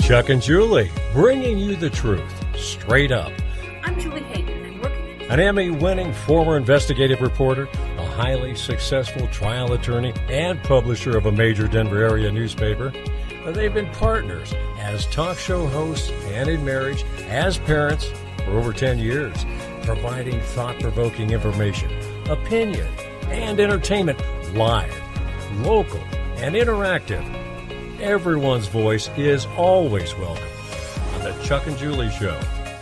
Chuck and Julie, bringing you the truth, straight up. I'm Julie Hayden, and working an Emmy-winning former investigative reporter, a highly successful trial attorney, and publisher of a major Denver area newspaper. They've been partners as talk show hosts and in marriage, as parents for over 10 years, providing thought-provoking information, opinion, and entertainment live, local, and interactive. Everyone's voice is always welcome on the Chuck and Julie Show.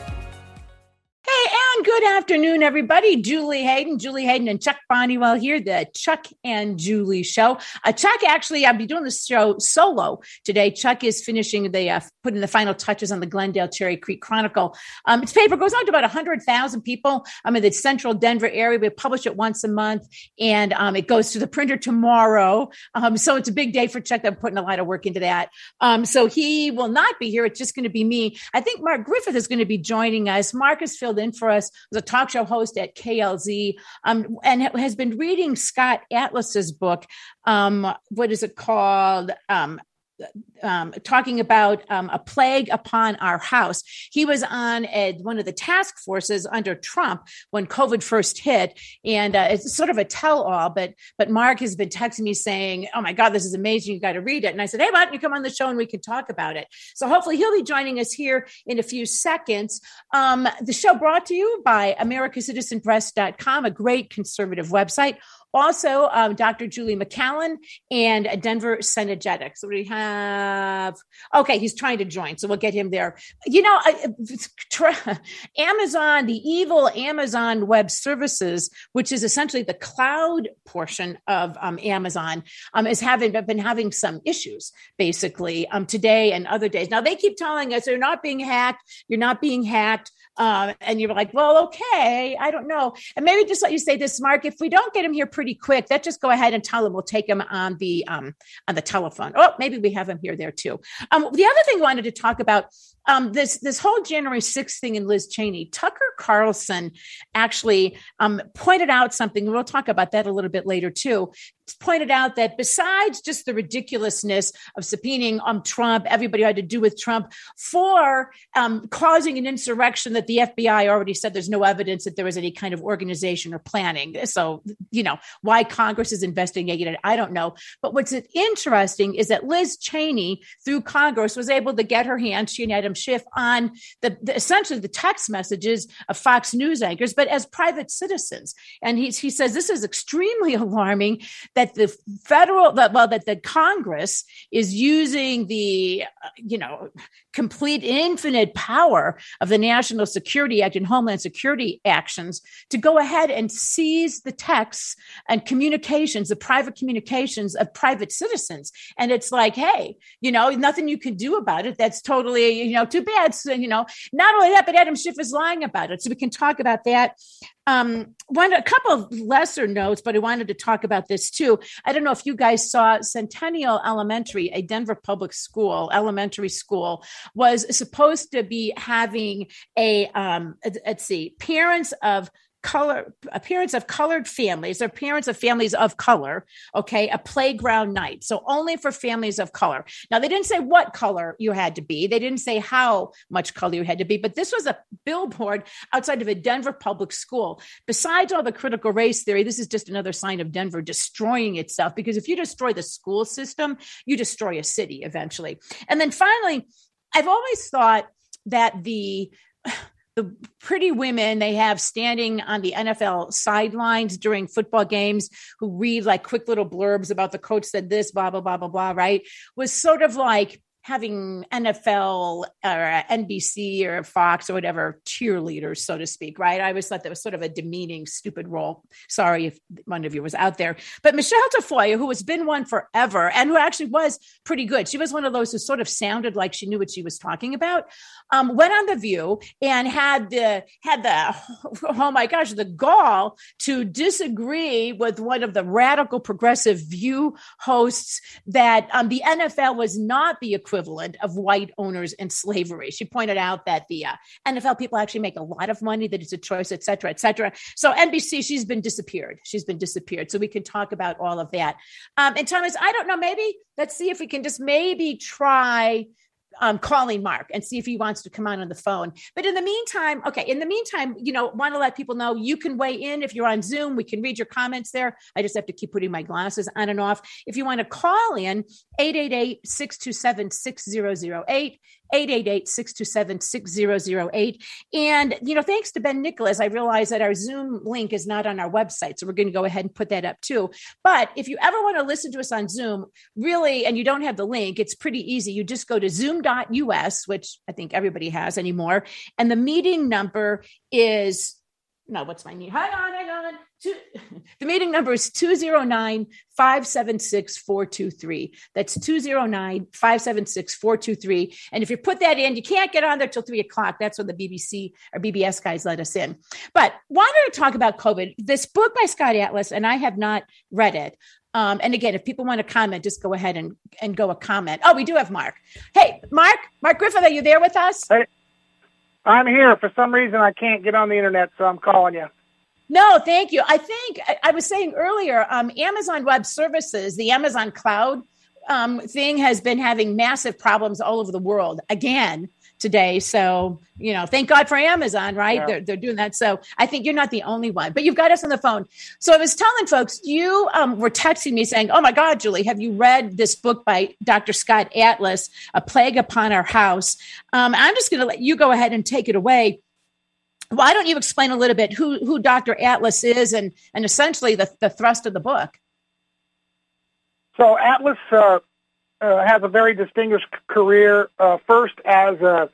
Good afternoon, everybody. Julie Hayden and Chuck Bonniwell here, the Chuck and Julie Show. Chuck, actually, I'll be doing this show solo today. Chuck is finishing putting the final touches on the Glendale Cherry Creek Chronicle. Its paper goes out to about 100,000 people in the central Denver area. We publish it once a month, and it goes to the printer tomorrow. So it's a big day for Chuck. I'm putting a lot of work into that. So he will not be here. It's just going to be me. I think Mark Griffith is going to be joining us. Mark has filled in for us. Was a talk show host at KLZ, and has been reading Scott Atlas's book. What is it called? Talking about a plague upon our house. He was on one of the task forces under Trump when COVID first hit, and it's sort of a tell-all. But Mark has been texting me saying, "Oh my God, this is amazing! You got to read it." And I said, "Hey, why don't you come on the show and we can talk about it?" So hopefully he'll be joining us here in a few seconds. The show brought to you by AmericaCitizenPress.com, a great conservative website. Also, Dr. Julie McCallan and Denver Synergetics. So we have, okay, he's trying to join, so we'll get him there. Amazon, the evil Amazon Web Services, which is essentially the cloud portion of Amazon, is been having some issues, basically, today and other days. Now, they keep telling us they're not being hacked, you're not being hacked, and you're like, well, okay, I don't know. And maybe just let you say this, Mark, if we don't get him here pretty quick, let's just go ahead and tell him we'll take him on the telephone. Oh, maybe we have him here there too. The other thing I wanted to talk about, this whole January 6th thing in Liz Cheney. Tucker Carlson actually pointed out something, and we'll talk about that a little bit later too. Pointed out that besides just the ridiculousness of subpoenaing Trump, everybody had to do with Trump for causing an insurrection that the FBI already said there's no evidence that there was any kind of organization or planning. So, why Congress is investigating it, I don't know. But what's interesting is that Liz Cheney, through Congress, was able to get her hands, she and Adam Schiff, on essentially the text messages of Fox News anchors, but as private citizens. And he says this is extremely alarming that the Congress is using the, complete infinite power of the National Security Act and Homeland Security actions to go ahead and seize the texts and communications, the private communications of private citizens. And it's like, hey, nothing you can do about it. That's totally, too bad. So, not only that, but Adam Schiff is lying about it. So we can talk about that. A couple of lesser notes, but I wanted to talk about this too. I don't know if you guys saw Centennial Elementary, a Denver public school, elementary school, was supposed to be having parents of colored families or parents of families of color, okay, a playground night. So only for families of color. Now, they didn't say what color you had to be. They didn't say how much color you had to be, but this was a billboard outside of a Denver public school. Besides all the critical race theory, this is just another sign of Denver destroying itself, because if you destroy the school system, you destroy a city eventually. And then finally, I've always thought that the pretty women they have standing on the NFL sidelines during football games who read like quick little blurbs about the coach said this, blah, blah, blah, blah, blah, right? Was sort of like having NFL or NBC or Fox or whatever cheerleaders, so to speak, right? I always thought that was sort of a demeaning, stupid role. Sorry if one of you was out there. But Michelle Tafoya, who has been one forever and who actually was pretty good. She was one of those who sort of sounded like she knew what she was talking about. Went on The View and had the gall to disagree with one of the radical progressive View hosts that the NFL was not the equivalent of white owners in slavery. She pointed out that the NFL people actually make a lot of money, that it's a choice, et cetera, et cetera. So NBC, she's been disappeared. So we can talk about all of that. And Thomas, I don't know, maybe let's see if we can just maybe try calling Mark and see if he wants to come on the phone. But in the meantime, want to let people know you can weigh in. If you're on Zoom, we can read your comments there. I just have to keep putting my glasses on and off. If you want to call in, 888-627-6008, 888-627-6008. And, thanks to Ben Nicholas, I realize that our Zoom link is not on our website. So we're going to go ahead and put that up too. But if you ever want to listen to us on Zoom, really, and you don't have the link, it's pretty easy. You just go to zoom.us, which I think everybody has anymore. And the meeting number is, what's my name? Hang on. The meeting number is 209-576-423. That's 209-576-423. And if you put that in, you can't get on there till 3:00. That's when the BBC or BBS guys let us in. But wanted to talk about COVID. This book by Scott Atlas, and I have not read it. And again, if people want to comment, just go ahead and go a comment. Oh, we do have Mark. Hey, Mark Griffith, are you there with us? Hey, I'm here. For some reason, I can't get on the internet, so I'm calling you. No, thank you. I think I was saying earlier, Amazon Web Services, the Amazon Cloud thing has been having massive problems all over the world again today. So, thank God for Amazon, right? Yeah. They're doing that. So I think you're not the only one, but you've got us on the phone. So I was telling folks, you were texting me saying, oh my God, Julie, have you read this book by Dr. Scott Atlas, A Plague Upon Our House? I'm just going to let you go ahead and take it away. Why don't you explain a little bit who Dr. Atlas is and essentially the thrust of the book? So Atlas has a very distinguished career, first as a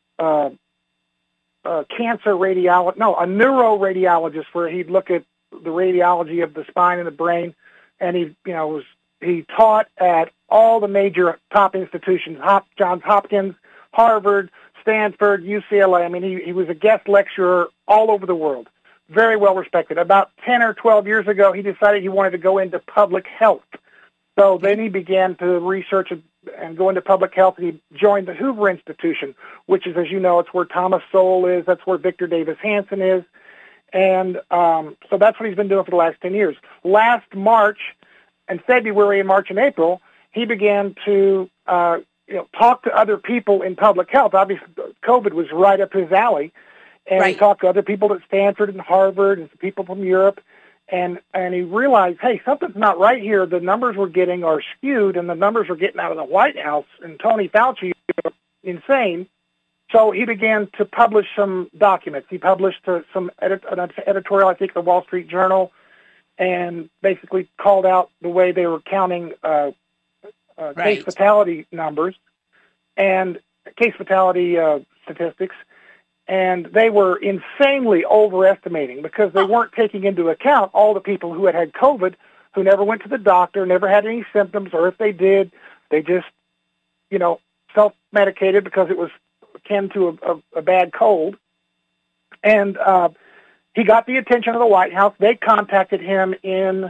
neuroradiologist, where he'd look at the radiology of the spine and the brain, and he taught at all the major top institutions, Johns Hopkins, Harvard, Stanford, UCLA. I mean, he was a guest lecturer all over the world, very well respected. About 10 or 12 years ago, he decided he wanted to go into public health. So then he began to research and go into public health. He joined the Hoover Institution, which is, as you know, it's where Thomas Sowell is. That's where Victor Davis Hanson is. And so that's what he's been doing for the last 10 years. Last March and February and March and April, he began to talk to other people in public health. Obviously, COVID was right up his alley. And He talked to other people at Stanford and Harvard and people from Europe. And he realized, hey, something's not right here. The numbers we're getting are skewed, and the numbers we're getting out of the White House and Tony Fauci are insane. So he began to publish some documents. He published an editorial, I think, the Wall Street Journal, and basically called out the way they were counting case fatality numbers and case fatality statistics. And they were insanely overestimating because they weren't taking into account all the people who had COVID, who never went to the doctor, never had any symptoms, or if they did, they just, self-medicated because it was akin to a bad cold. And he got the attention of the White House. They contacted him in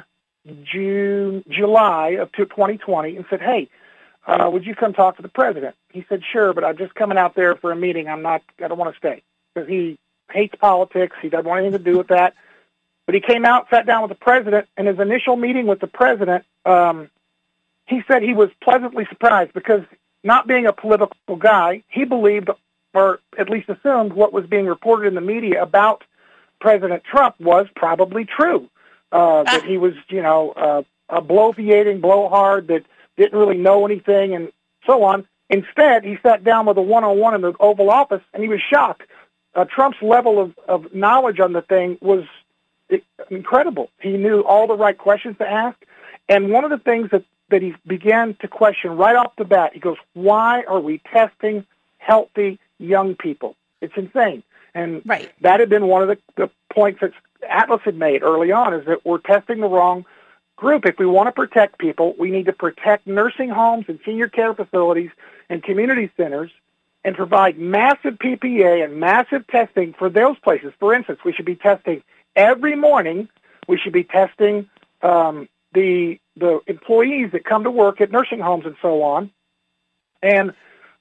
July of 2020 and said, hey, would you come talk to the president? He said, sure, but I'm just coming out there for a meeting. I don't want to stay because he hates politics. He doesn't want anything to do with that. But he came out, sat down with the president, and his initial meeting with the president, he said he was pleasantly surprised because not being a political guy, he believed, or at least assumed, what was being reported in the media about President Trump was probably true. That he was, a bloviating blowhard that didn't really know anything and so on. Instead, he sat down with a one-on-one in the Oval Office, and he was shocked. Trump's level of knowledge on the thing was incredible. He knew all the right questions to ask. And one of the things that he began to question right off the bat, he goes, why are we testing healthy young people? It's insane. And that had been one of the points that Atlas had made early on, is that we're testing the wrong group. If we want to protect people, we need to protect nursing homes and senior care facilities and community centers and provide massive PPA and massive testing for those places. For instance, we should be testing every morning. We should be testing the employees that come to work at nursing homes and so on. And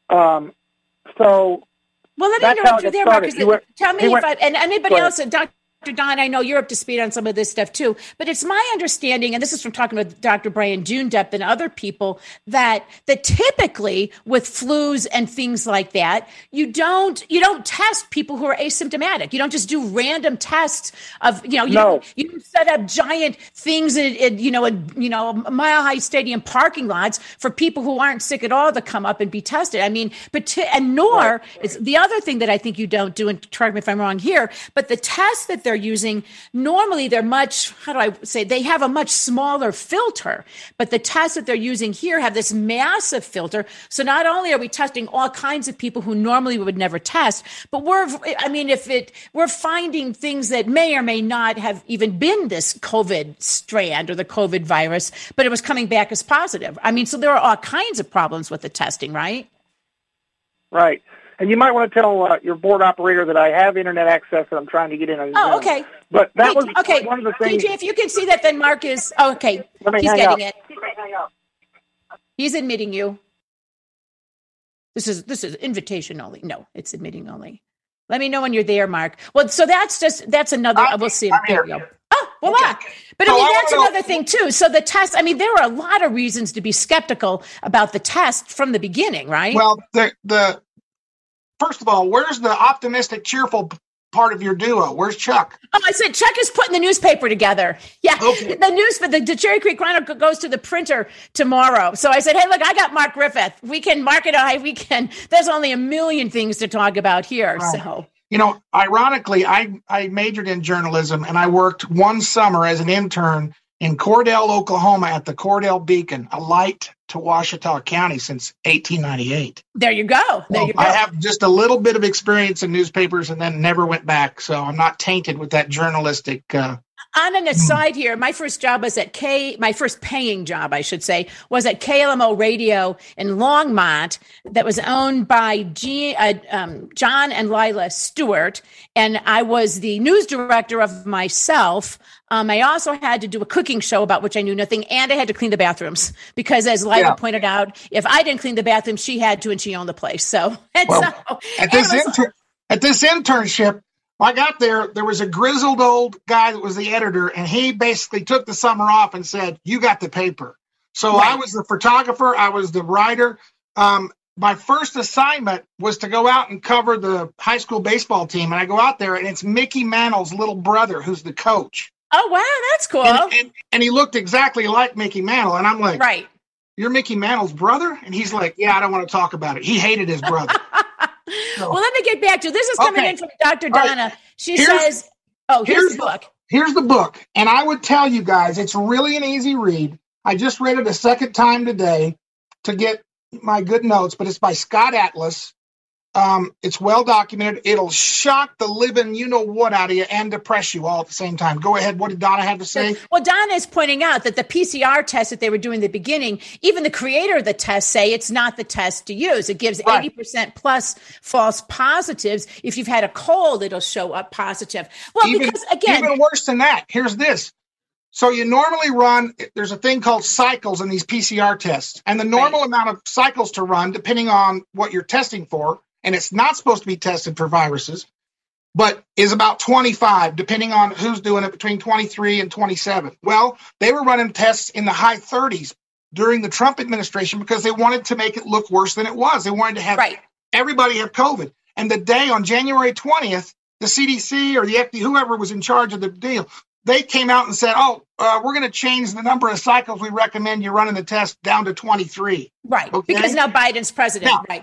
so... Well, let me interrupt you there, Mark. Tell me and anybody else, Don, I know you're up to speed on some of this stuff too, but it's my understanding, and this is from talking with Dr. Brian Junedep and other people, that typically with flus and things like that, you don't test people who are asymptomatic. You don't just do random tests of, you don't set up giant things in Mile High Stadium parking lots for people who aren't sick at all to come up and be tested. I mean, it's the other thing that I think you don't do, and correct me if I'm wrong here, but the tests that they're using, normally they're much, they have a much smaller filter, but the tests that they're using here have this massive filter. So not only are we testing all kinds of people who normally we would never test, but we're finding things that may or may not have even been this COVID strand or the COVID virus, but it was coming back as positive. I mean, so there are all kinds of problems with the testing, right? Right. And you might want to tell your board operator that I have internet access and I'm trying to get in on Zoom. Oh, okay. But that was one of the things. TJ, if you can see that, then Mark is okay. He's getting it. He's admitting you. This is invitation only. No, it's admitting only. Let me know when you're there, Mark. Well, so that's another. We'll see. There we go. Oh, voila. Okay. But that's another thing too. So the test, there are a lot of reasons to be skeptical about the test from the beginning, right? Well, first of all, where's the optimistic, cheerful part of your duo? Where's Chuck? Oh, I said Chuck is putting the newspaper together. Yeah, okay. The Cherry Creek Chronicle goes to the printer tomorrow. So I said, hey, look, I got Mark Griffith. We can mark it. There's only a million things to talk about here. Right. So. Ironically, I majored in journalism, and I worked one summer as an intern in Cordell, Oklahoma, at the Cordell Beacon, a light to Ouachita County since 1898. There you go. I have just a little bit of experience in newspapers and then never went back, so I'm not tainted with that journalistic. On an aside here, my first job was my first paying job, I should say, was at KLMO Radio in Longmont that was owned by John and Lila Stewart. And I was the news director of myself. I also had to do a cooking show about which I knew nothing, and I had to clean the bathrooms because, as Lila pointed out, if I didn't clean the bathroom, she had to, and she owned the place. So, at this internship, I got there was a grizzled old guy that was the editor, and he basically took the summer off and said, you got the paper. So right. I was the photographer. I was the writer. My first assignment was to go out and cover the high school baseball team. And I go out there, and it's Mickey Mantle's little brother, who's the coach. Oh, wow. That's cool. And he looked exactly like Mickey Mantle. And I'm like, right. You're Mickey Mantle's brother? And he's like, yeah, I don't want to talk about it. He hated his brother. Well, let me get back to this. Is coming in from Dr. Donna. Right. She says, here's the book. Here's the book. And I would tell you guys, it's really an easy read. I just read it a second time today to get my good notes, but it's by Scott Atlas. It's well documented. It'll shock the living you-know-what out of you and depress you all at the same time. Go ahead. What did Donna have to say? Well, Donna is pointing out that the PCR test that they were doing in the beginning, even the creator of the test say it's not the test to use. It gives 80% plus false positives. If you've had a cold, it'll show up positive. Well, because again, even worse than that. Here's this. So you normally run, there's a thing called cycles in these PCR tests. And the normal amount of cycles to run, depending on what you're testing for, and it's not supposed to be tested for viruses, but is about 25, depending on who's doing it, between 23 and 27. Well, they were running tests in the high 30s during the Trump administration because they wanted to make it look worse than it was. They wanted to have everybody have COVID. And the day on January 20th, the CDC or the FDA, whoever was in charge of the deal, they came out and said, we're going to change the number of cycles we recommend you running the test down to 23. Right, okay? Because now Biden's president. Right.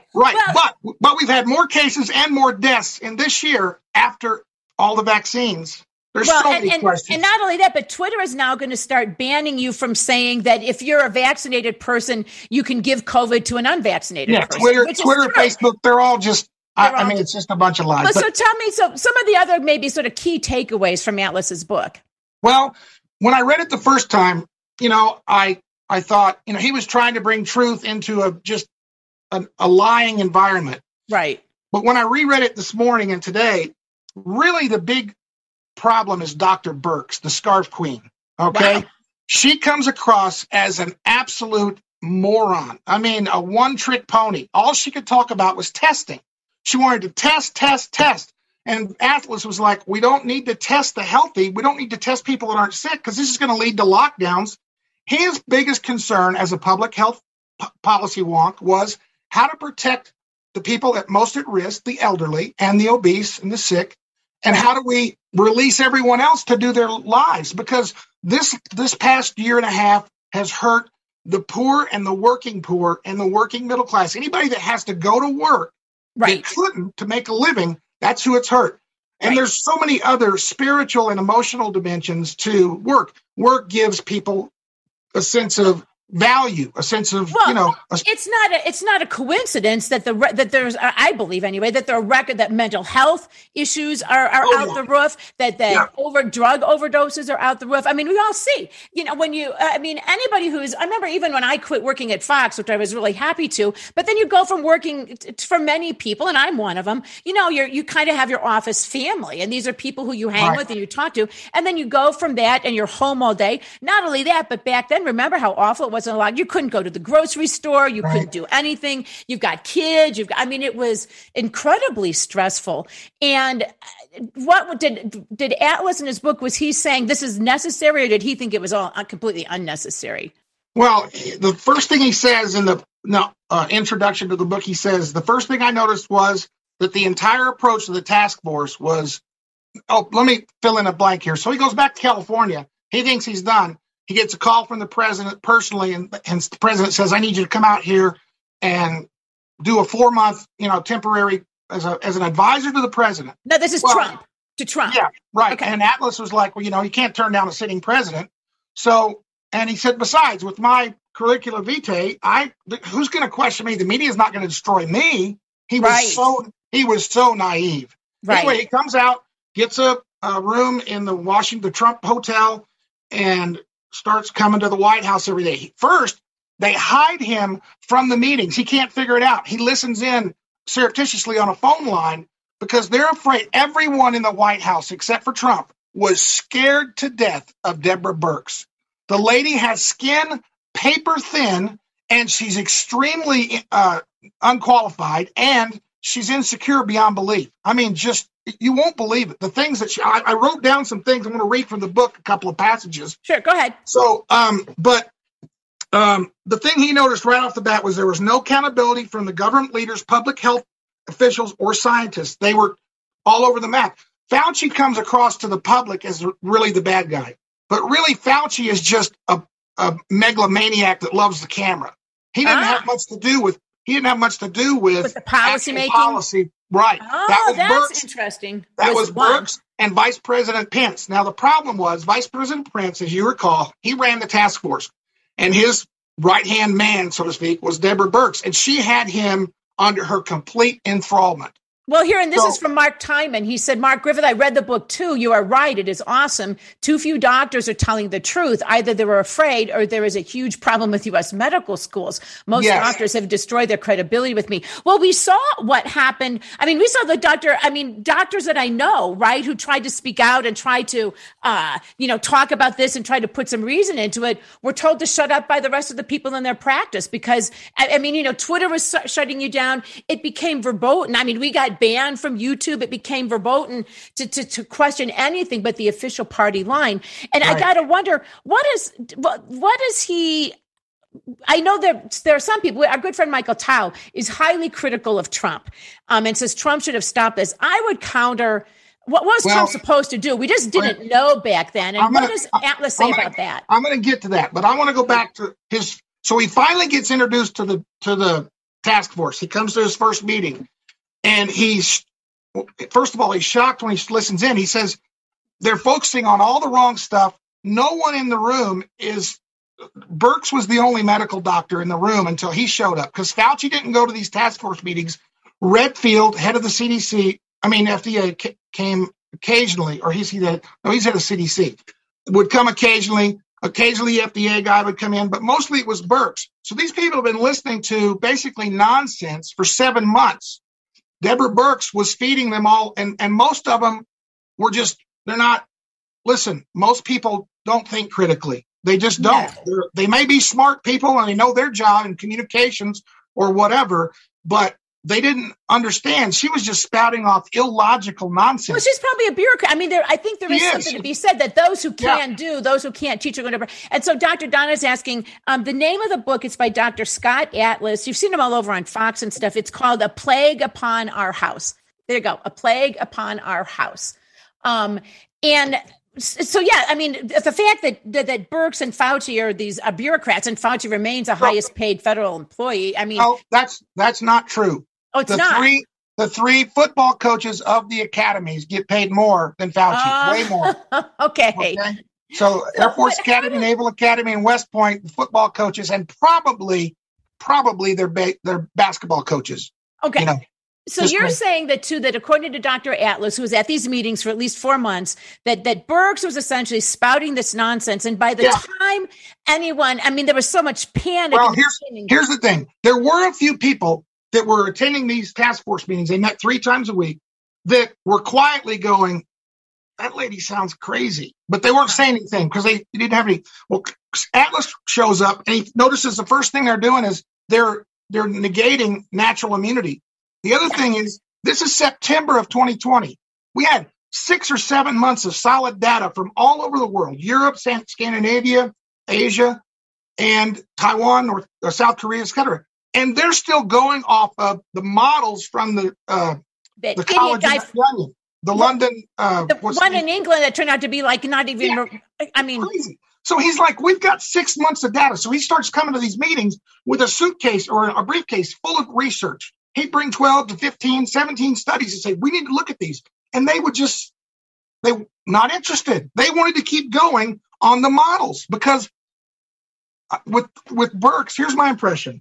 But we've had more cases and more deaths in this year after all the vaccines. There's so many questions. And not only that, but Twitter is now going to start banning you from saying that if you're a vaccinated person, you can give COVID to an unvaccinated person. Twitter, Facebook, they're all just, I mean, it's just a bunch of lies. So tell me, some of the other maybe sort of key takeaways from Atlas's book. Well, when I read it the first time, I thought, he was trying to bring truth into a lying environment. Right. But when I reread it this morning and today, really the big problem is Dr. Birx, the Scarf Queen. Okay. Wow. She comes across as an absolute moron. I mean, a one-trick pony. All she could talk about was testing. She wanted to test. And Atlas was like, we don't need to test the healthy. We don't need to test people that aren't sick because this is going to lead to lockdowns. His biggest concern as a public health policy wonk was how to protect the people at most at risk, the elderly and the obese and the sick, and how do we release everyone else to do their lives? Because this past year and a half has hurt the poor and the working poor and the working middle class. Anybody that has to go to work that couldn't to make a living, that's who it's hurt. And there's so many other spiritual and emotional dimensions to work. Work gives people a sense of value, a sense of, it's not a coincidence that that there's, I believe anyway, that the record that mental health issues are out the roof, that drug overdoses are out the roof. I mean, we all see, when anybody I remember even when I quit working at Fox, which I was really happy to, but then you go from working for many people, and I'm one of them, you kind of have your office family, and these are people who you hang with and you talk to, and then you go from that and you're home all day. Not only that, but back then, remember how awful it was. You couldn't go to the grocery store. You couldn't do anything. You've got kids. It was incredibly stressful. And what did Atlas in his book, was he saying this is necessary, or did he think it was all completely unnecessary? Well, the first thing he says in the introduction to the book, he says, the first thing I noticed was that the entire approach to the task force was, let me fill in a blank here. So he goes back to California. He thinks he's done. He gets a call from the president personally, and the president says, I need you to come out here and do a 4-month, temporary as an advisor to the president. No, this is Trump. To Trump. Yeah, right. Okay. And Atlas was like, well, you can't turn down a sitting president. So, and he said, besides, with my curricula vitae, who's going to question me? The media is not going to destroy me. He was so naive. Right. Anyway, he comes out, gets a room in the Trump Hotel, and starts coming to the White House every day. First, they hide him from the meetings. He can't figure it out. He listens in surreptitiously on a phone line because they're afraid. Everyone in the White House, except for Trump, was scared to death of Deborah Birx. The lady has skin paper thin, and she's extremely unqualified, and she's insecure beyond belief. I mean, you won't believe it. The things that I wrote down some things. I'm going to read from the book, a couple of passages. Sure, go ahead. So, the thing he noticed right off the bat was there was no accountability from the government leaders, public health officials, or scientists. They were all over the map. Fauci comes across to the public as really the bad guy, but really Fauci is just a megalomaniac that loves the camera. He didn't have much to do with. He didn't have much to do with the policy making. Policy, right? Oh, that's interesting. That was Birx and Vice President Pence. Now the problem was Vice President Pence, as you recall, he ran the task force, and his right-hand man, so to speak, was Deborah Birx, and she had him under her complete enthrallment. Well, here, and this is from Mark Timon. He said, Mark Griffith, I read the book too. You are right. It is awesome. Too few doctors are telling the truth. Either they were afraid or there is a huge problem with U.S. medical schools. Most doctors have destroyed their credibility with me. Well, we saw what happened. I mean, we saw doctors that I know, right, who tried to speak out and try to, talk about this and try to put some reason into it, were told to shut up by the rest of the people in their practice because, Twitter was shutting you down. It became verboten. I mean, we got banned from YouTube. It became verboten to question anything but the official party line. And I got to wonder, what is he? I know that there are some people. Our good friend Michael Tao is highly critical of Trump, and says Trump should have stopped this. I would counter. What was Trump supposed to do? We just didn't know back then. And what does Atlas say about that? I'm going to get to that, but I want to go back to his. So he finally gets introduced to the task force. He comes to his first meeting. And first of all, he's shocked when he listens in. He says, they're focusing on all the wrong stuff. No one in the room Birx was the only medical doctor in the room until he showed up because Fauci didn't go to these task force meetings. Redfield, head of the FDA, came occasionally, or he's head of CDC, would come occasionally. Occasionally, the FDA guy would come in, but mostly it was Birx. So these people have been listening to basically nonsense for 7 months. Deborah Birx was feeding them all, and most of them were they're not, listen, most people don't think critically. They just don't. Yeah. They may be smart people and they know their job in communications or whatever, but they didn't understand. She was just spouting off illogical nonsense. Well, she's probably a bureaucrat. I mean, I think there is something to be said that those who can do, those who can't teach or whatever. And so Dr. Donna's asking, the name of the book, it's by Dr. Scott Atlas. You've seen him all over on Fox and stuff. It's called A Plague Upon Our House. There you go. A Plague Upon Our House. And so, yeah, I mean, the fact that Birx and Fauci are these bureaucrats and Fauci remains the highest paid federal employee. I mean, no, that's not true. Oh, it's not. The three football coaches of the academies get paid more than Fauci, way more. Okay. So Air Force Academy, Naval Academy, and West Point, the football coaches, and probably their basketball coaches. Okay. You know, so you're saying that according to Dr. Atlas, who was at these meetings for at least 4 months, that Birx was essentially spouting this nonsense. And by the time there was so much panic. Well, here's the thing. There were a few people that were attending these task force meetings. They met 3 times a week that were quietly going, that lady sounds crazy. But they weren't saying anything because they didn't have any. Well, Atlas shows up and he notices the first thing they're doing is they're negating natural immunity. The other thing is, this is September of 2020. We had 6 or 7 months of solid data from all over the world, Europe, Scandinavia, Asia, and Taiwan, or South Korea, etc. And they're still going off of the models from the college of the London. The one in England that turned out to be like not even, crazy. So he's like, we've got 6 months of data. So he starts coming to these meetings with a suitcase or a briefcase full of research. He'd bring 12 to 15, 17 studies and say, we need to look at these. And they were not interested. They wanted to keep going on the models because with Birx, here's my impression.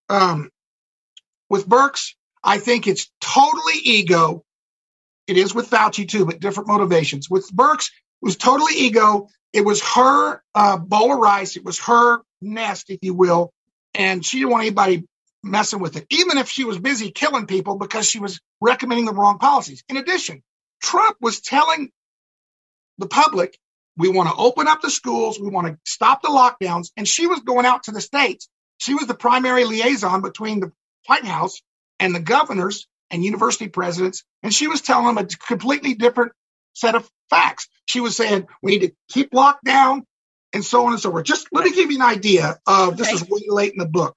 With Birx, I think it's totally ego. It is with Fauci too, but different motivations. With Birx, it was totally ego. It was her bowl of rice. It was her nest, if you will. And she didn't want anybody messing with it, even if she was busy killing people because she was recommending the wrong policies. In addition, Trump was telling the public, we want to open up the schools. We want to stop the lockdowns. And she was going out to the states. She was the primary liaison between the White House and the governors and university presidents. And she was telling them a completely different set of facts. She was saying, we need to keep locked down and so on and so forth. Just let me give you an idea of this is way late in the book.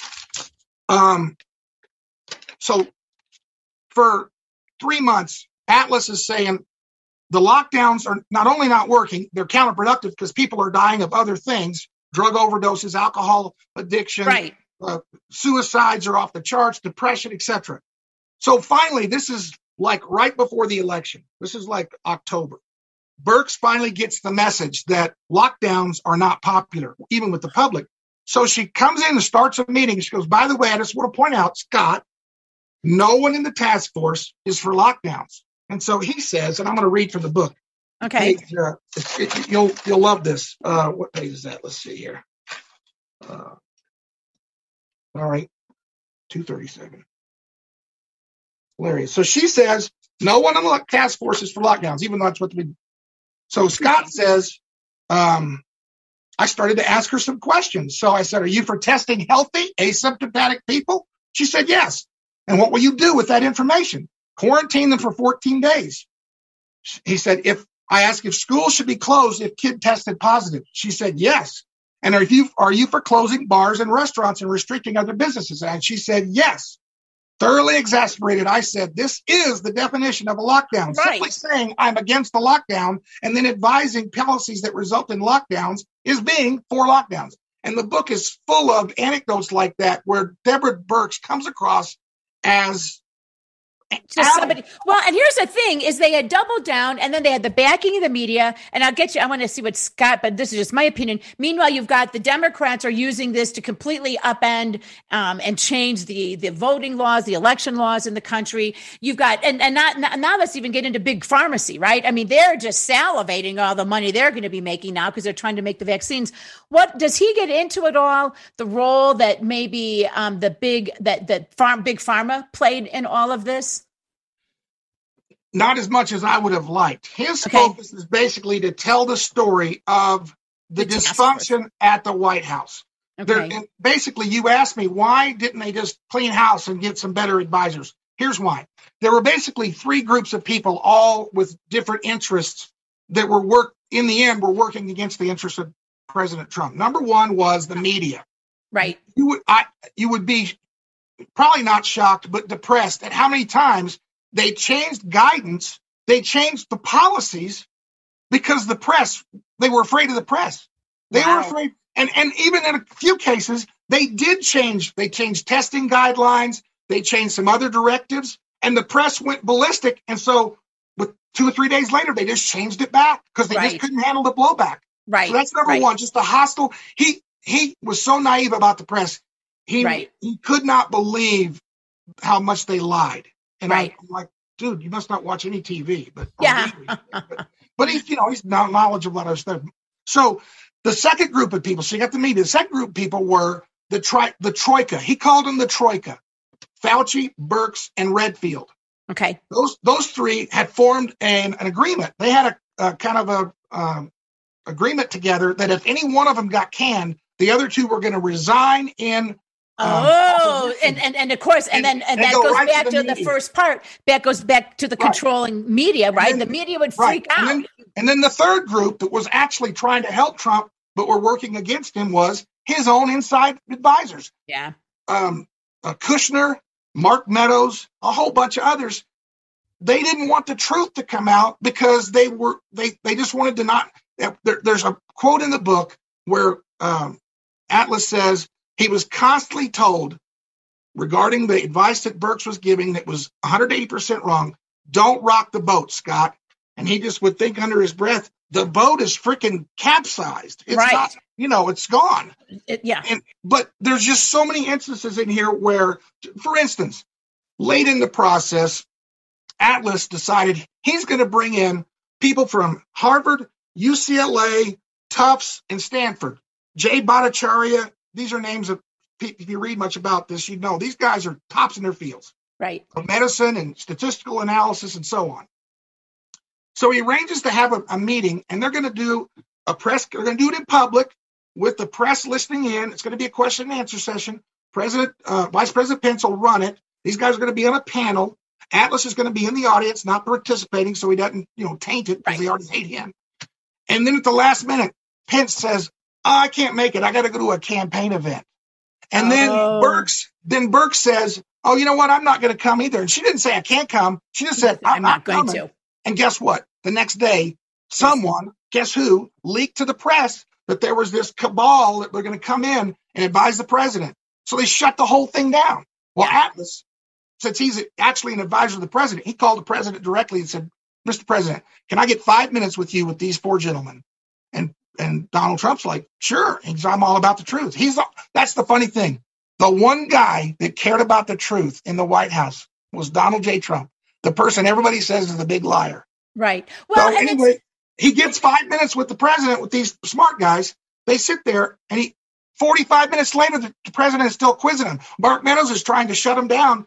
So for 3 months, Atlas is saying the lockdowns are not only not working, they're counterproductive because people are dying of other things, drug overdoses, alcohol addiction, suicides are off the charts, depression, etc. So finally, this is like right before the election. This is like October. Birx finally gets the message that lockdowns are not popular, even with the public. So she comes in and starts a meeting. She goes, by the way, I just want to point out, Scott, no one in the task force is for lockdowns. And so he says, and I'm going to read from the book. Okay. You'll love this. What page is that? Let's see here. All right. 237. Hilarious. So she says, no one on the task force is for lockdowns, even though that's what we. So Scott says, I started to ask her some questions. So I said, are you for testing healthy, asymptomatic people? She said, yes. And what will you do with that information? Quarantine them for 14 days. He said, I asked if schools should be closed if kid tested positive. She said, yes. And are you for closing bars and restaurants and restricting other businesses? And she said, yes. Thoroughly exasperated, I said, this is the definition of a lockdown. Right. Simply saying I'm against the lockdown and then advising policies that result in lockdowns is being for lockdowns. And the book is full of anecdotes like that where Deborah Birx comes across as just somebody. Well, and here's the thing is they had doubled down and then they had the backing of the media. And I want to see what Scott, but this is just my opinion. Meanwhile, you've got the Democrats are using this to completely upend and change the voting laws, the election laws in the country. You've got, and now let's even get into big pharmacy, right? I mean, they're just salivating all the money they're going to be making now because they're trying to make the vaccines. What does he get into at all? The role that maybe big pharma played in all of this? Not as much as I would have liked. His focus is basically to tell the story of the dysfunction at the White House. Okay. And basically, you asked me, why didn't they just clean house and get some better advisors? Here's why. There were basically three groups of people, all with different interests, that were working against the interests of President Trump. Number one was the media. Right. You would be probably not shocked, but depressed at how many times they changed guidance, they changed the policies because the press, they were afraid of the press. They were afraid. And even in a few cases, they changed testing guidelines, they changed some other directives, and the press went ballistic. And so with 2 or 3 days later, they just changed it back because they just couldn't handle the blowback. Right. So that's number one, just the hostile. He was so naive about the press. He could not believe how much they lied. And I'm like, dude, you must not watch any TV. But but he's not knowledgeable about other stuff. So the second group of people, so you got the media. The second group of people were the Troika. He called them the Troika: Fauci, Birx, and Redfield. Okay. Those three had formed an agreement. They had a kind of a agreement together that if any one of them got canned, the other two were going to resign in. And of course, and that goes back to the first part. That goes back to the controlling media, right? The media would freak out. And then the third group that was actually trying to help Trump, but were working against him, was his own inside advisors. Yeah. Kushner, Mark Meadows, a whole bunch of others. They didn't want the truth to come out because they just wanted to not. There's a quote in the book where Atlas says he was constantly told regarding the advice that Birx was giving that was 180% wrong. Don't rock the boat, Scott. And he just would think under his breath, the boat is freaking capsized. It's not, it's gone. But there's just so many instances in here where, for instance, late in the process, Atlas decided he's going to bring in people from Harvard, UCLA, Tufts, and Stanford. Jay Bhattacharya, these are names of, if you read much about this, you'd know these guys are tops in their fields. Right. Medicine and statistical analysis and so on. So he arranges to have a meeting, and they're going to do they're going to do it in public with the press listening in. It's going to be a question and answer session. Vice President Pence will run it. These guys are going to be on a panel. Atlas is going to be in the audience, not participating, so he doesn't, taint it because they already hate him. And then at the last minute, Pence says, I can't make it. I got to go to a campaign event. And then Birx says, oh, you know what? I'm not going to come either. And she didn't say I can't come. She just said, I'm not going to. And guess what? The next day, someone, guess who, leaked to the press that there was this cabal that they're going to come in and advise the president. So they shut the whole thing down. Well, Atlas, since he's actually an advisor of the president, he called the president directly and said, Mr. President, can I get 5 minutes with you with these four gentlemen? And Donald Trump's like, sure. I'm all about the truth. That's the funny thing. The one guy that cared about the truth in the White House was Donald J. Trump, the person everybody says is the big liar. Right. Well, so anyway, he gets 5 minutes with the president with these smart guys. They sit there, and 45 minutes later, the president is still quizzing him. Mark Meadows is trying to shut him down,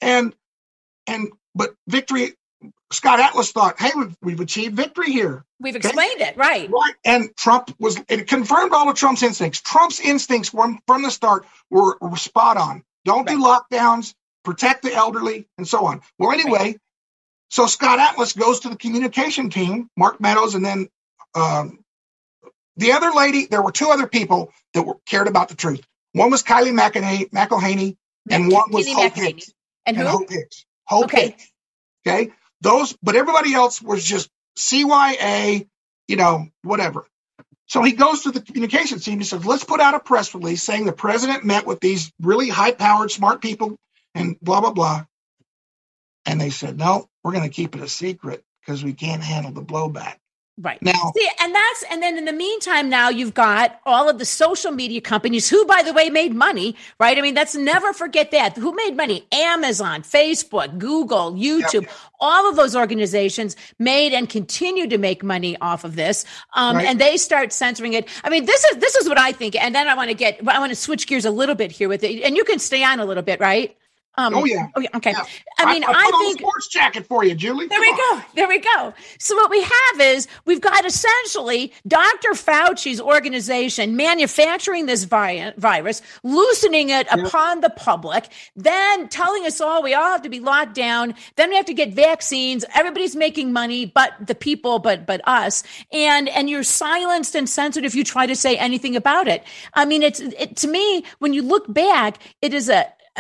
but Scott Atlas thought, hey, we've achieved victory here. We've explained it, right? Right, and it confirmed all of Trump's instincts. Trump's instincts from the start were spot on. Don't do lockdowns, protect the elderly, and so on. Well, anyway, so Scott Atlas goes to the communication team, Mark Meadows, and then the other lady. There were two other people that cared about the truth. One was Kylie McElhaney, and one was Hope Hicks. And who? Hope Hicks. Hope Hicks. Okay. But everybody else was just CYA, whatever. So he goes to the communications team. He says, let's put out a press release saying the president met with these really high-powered, smart people and blah, blah, blah. And they said, no, we're going to keep it a secret because we can't handle the blowback. Right. Now, see, and then in the meantime, now you've got all of the social media companies who, by the way, made money, right? I mean, let's never forget that. Who made money? Amazon, Facebook, Google, YouTube, all of those organizations made and continue to make money off of this. And they start censoring it. I mean, this is what I think. And then I want to switch gears a little bit here with it. And you can stay on a little bit, right? Oh yeah. Okay. Yeah. I mean, I put on think a sports jacket for you, Julie. There we go. So what we have is we've got essentially Dr. Fauci's organization manufacturing this virus, loosening it upon the public, then telling us all we all have to be locked down. Then we have to get vaccines. Everybody's making money, but the people, but us. And you're silenced and censored if you try to say anything about it. I mean, to me, when you look back, it is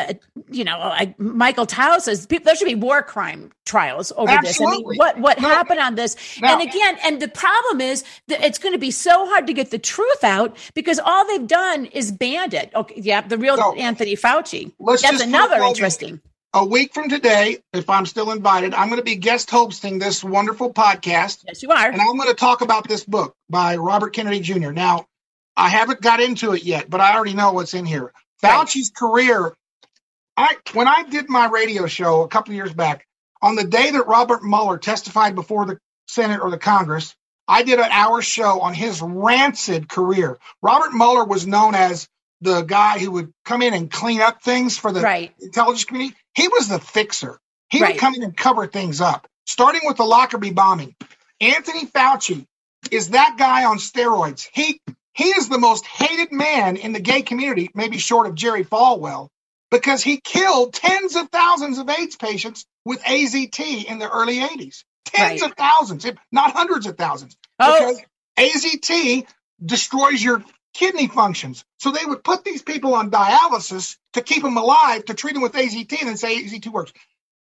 like Michael Tao says, there should be war crime trials over Absolutely. this. I mean, what happened on this? Now, and the problem is that it's going to be so hard to get the truth out because all they've done is banned it. Okay, yeah, the real Anthony Fauci. That's another interesting. A week from today, if I'm still invited, I'm going to be guest hosting this wonderful podcast. Yes, you are. And I'm going to talk about this book by Robert Kennedy Jr. Now, I haven't got into it yet, but I already know what's in here. Fauci's career. When I did my radio show a couple of years back, on the day that Robert Mueller testified before the Senate or the Congress, I did an hour show on his rancid career. Robert Mueller was known as the guy who would come in and clean up things for the intelligence community. He was the fixer. He would come in and cover things up, starting with the Lockerbie bombing. Anthony Fauci is that guy on steroids. He is the most hated man in the gay community, maybe short of Jerry Falwell, because he killed tens of thousands of AIDS patients with AZT in the early 80s. Tens of thousands, not hundreds of thousands. Because AZT destroys your kidney functions. So they would put these people on dialysis to keep them alive, to treat them with AZT, and then say AZT works.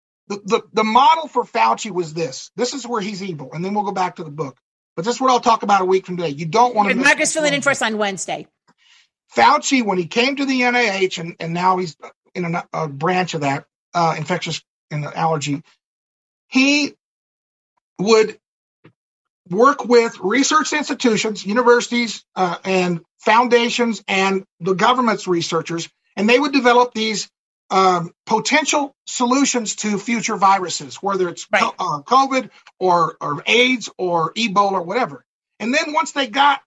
The model for Fauci was this. This is where he's evil, and then we'll go back to the book. But this is what I'll talk about a week from today. You don't want to miss. Marcus, fill it in for us on Wednesday. Fauci, when he came to the NIH, and now he's in a branch of that, infectious and allergy, he would work with research institutions, universities, and foundations, and the government's researchers, and they would develop these potential solutions to future viruses, whether it's COVID or AIDS or Ebola or whatever. And then once they got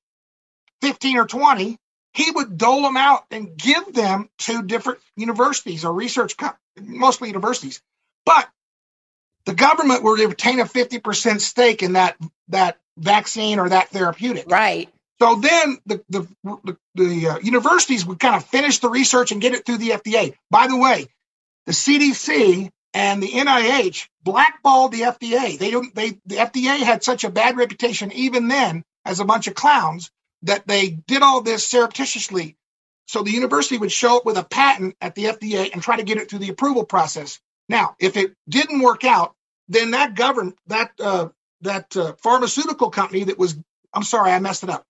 15 or 20, he would dole them out and give them to different universities or research, mostly universities. But the government would retain a 50% stake in that vaccine or that therapeutic. Right. So then the universities would kind of finish the research and get it through the FDA. By the way, the CDC and the NIH blackballed the FDA. The FDA had such a bad reputation even then as a bunch of clowns that they did all this surreptitiously. So the university would show up with a patent at the FDA and try to get it through the approval process. Now, if it didn't work out, then that pharmaceutical company that was, I'm sorry, I messed it up.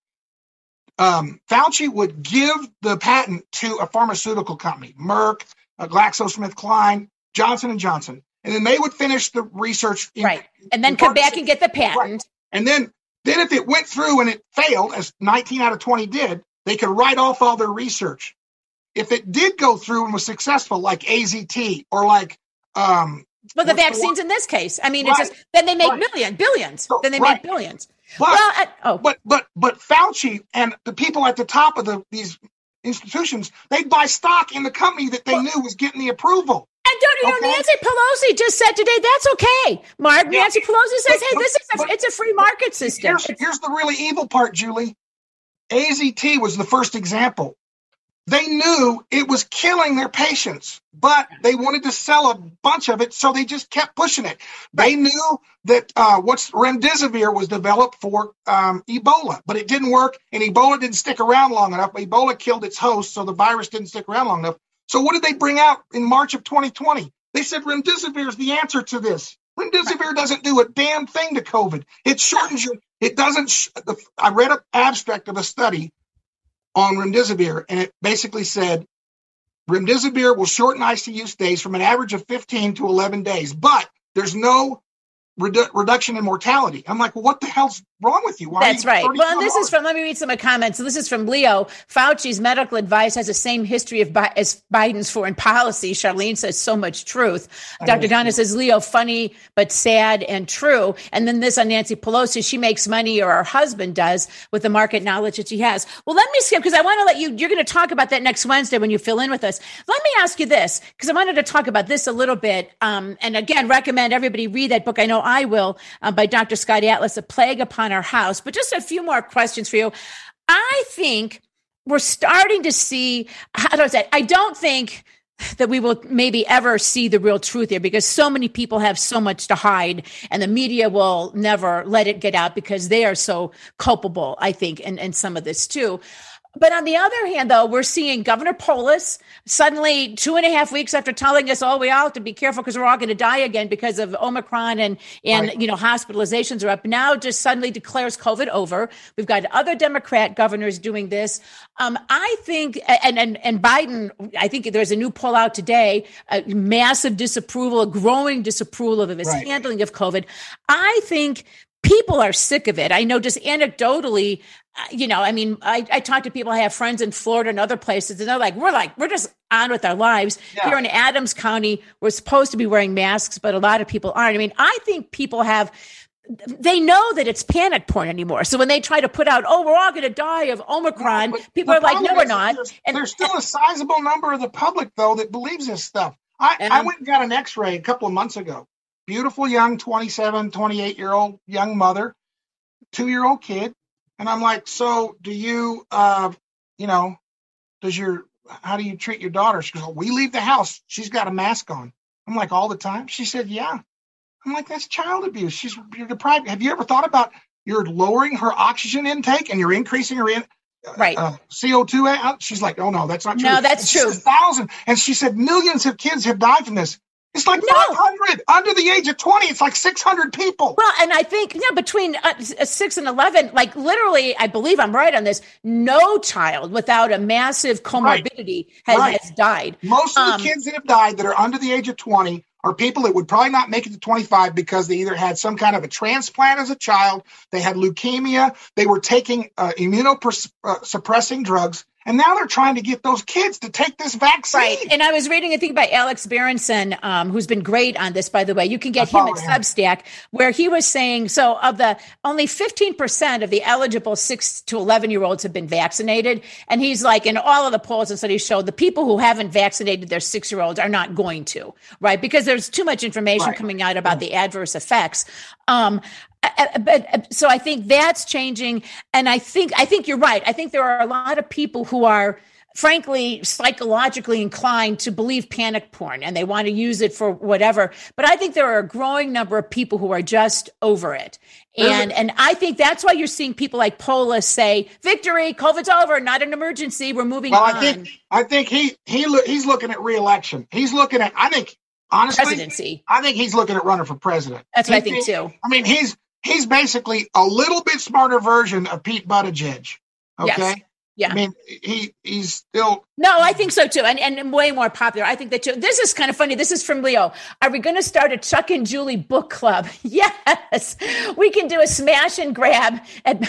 Fauci would give the patent to a pharmaceutical company, Merck, GlaxoSmithKline, Johnson & Johnson. And then they would finish the research. And then come back and get the patent. Right. And then if it went through and it failed, as 19 out of 20 did, they could write off all their research. If it did go through and was successful, like AZT or like well, the vaccines in this case. I mean, it's just then they make billions. So, then they make billions. But, but Fauci and the people at the top of these institutions, they'd buy stock in the company that they knew was getting the approval. And don't you know, Nancy Pelosi just said today, that's okay, Mark. Yeah. Nancy Pelosi says, it's a free market system. Here's the really evil part, Julie. AZT was the first example. They knew it was killing their patients, but they wanted to sell a bunch of it, so they just kept pushing it. They knew that remdesivir was developed for Ebola, but it didn't work, and Ebola didn't stick around long enough. Ebola killed its host, so the virus didn't stick around long enough. So what did they bring out in March of 2020? They said remdesivir is the answer to this. Remdesivir doesn't do a damn thing to COVID. It shortens I read an abstract of a study on remdesivir, and it basically said remdesivir will shorten ICU stays from an average of 15 to 11 days, but there's no reduction in mortality. I'm like, well, what the hell's wrong with you? Why That's right. Well, and this hard? is from, let me read some of the comments. So this is from Leo. Fauci's medical advice has the same history as Biden's foreign policy. Charlene says so much truth. Dr. Donna says, Leo, funny, but sad and true. And then this on Nancy Pelosi, she makes money, or her husband does, with the market knowledge that she has. Well, let me skip, because I want to let you, you're going to talk about that next Wednesday when you fill in with us. Let me ask you this, because I wanted to talk about this a little bit. And again, recommend everybody read that book. I know I will, by Dr. Scott Atlas, A Plague Upon Our House. But just a few more questions for you. I think we're starting to see, how do I say, I don't think that we will maybe ever see the real truth here, because so many people have so much to hide, and the media will never let it get out because they are so culpable, I think, in some of this too. But on the other hand, though, we're seeing Governor Polis suddenly 2.5 weeks after telling us, we all have to be careful because we're all going to die again because of Omicron and right. Hospitalizations are up, now just suddenly declares COVID over. We've got other Democrat governors doing this. I think, and Biden, I think there's a new poll out today, a massive disapproval, a growing disapproval of his right. handling of COVID. I think people are sick of it. I know just anecdotally, I talk to people. I have friends in Florida and other places, and they're like, we're just on with our lives. Yeah. Here in Adams County, we're supposed to be wearing masks, but a lot of people aren't. I mean, I think people they know that it's panic porn anymore. So when they try to put out, we're all going to die of Omicron, people are like, no, we're not. There's still a sizable number of the public, though, that believes this stuff. I went and got an x-ray a couple of months ago. Beautiful young 27, 28-year-old young mother, 2-year-old kid. And I'm like, so do you, how do you treat your daughter? She goes, we leave the house. She's got a mask on. I'm like, all the time? She said, yeah. I'm like, that's child abuse. You're deprived. Have you ever thought about you're lowering her oxygen intake and you're increasing her CO2? She's like, oh, no, that's not true. No, that's true. 1,000. And she said, millions of kids have died from this. It's like 500 under the age of 20. It's like 600 people. Well, and I think between 6 and 11, like literally, I believe I'm right on this. No child without a massive comorbidity has died. Most of the kids that have died that are under the age of 20 are people that would probably not make it to 25 because they either had some kind of a transplant as a child, they had leukemia, they were taking immunosuppressing drugs. And now they're trying to get those kids to take this vaccine. Right. And I was reading a thing by Alex Berenson, who's been great on this, by the way. You can get him at Substack, where he was saying, so of the only 15% of the eligible 6 to 11-year-olds have been vaccinated. And he's like, in all of the polls and studies showed the people who haven't vaccinated their 6-year-olds are not going to, right? Because there's too much information coming out about the adverse effects. So I think that's changing. And I think you're right. I think there are a lot of people who are, frankly, psychologically inclined to believe panic porn, and they want to use it for whatever. But I think there are a growing number of people who are just over it. And I think that's why you're seeing people like Polis say, victory, COVID's over, not an emergency, we're moving on. I think he's looking at re-election. He's looking at, honestly, presidency. I think he's looking at running for president. That's what I think too. I mean, he's basically a little bit smarter version of Pete Buttigieg. Okay. Yes. Yeah. I mean, he's still. No, I think so too. And way more popular. I think that too. This is kind of funny. This is from Leo. Are we going to start a Chuck and Julie book club? Yes. We can do a smash and grab at